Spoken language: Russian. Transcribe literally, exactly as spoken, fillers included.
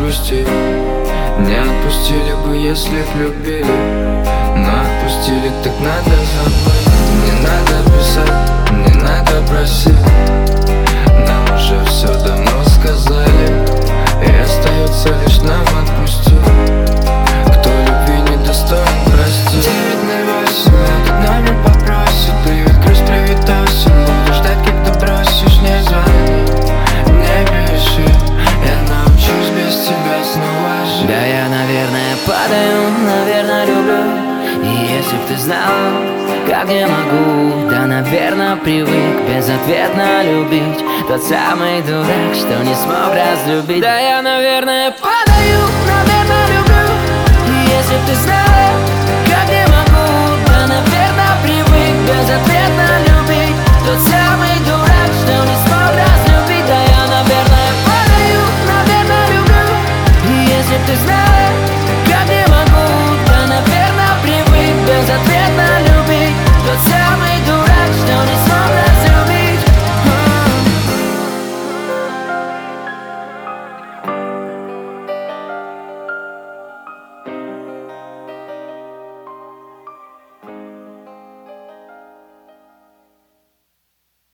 грусти. Не отпустили бы, если б любили, но отпустили, так надо забыть. Не надо писать, не надо просить, нам уже все давно сказали, и остается лишь нам отпустить. Кто любви не достоин, прости. Девять ноль восемь, этот номер попросит. Привет, грусть, привет, осень. Буду ждать, когда бросишь, не звони, не пиши. Я научусь без тебя снова жить. Да я, наверное, падаю, наверное, люблю. И если б ты знал, как я могу, да, наверное, привык безответно любить. Тот самый дурак, что не смог разлюбить. Да я, наверное, падаю, наверное, люблю. И если б ты знал,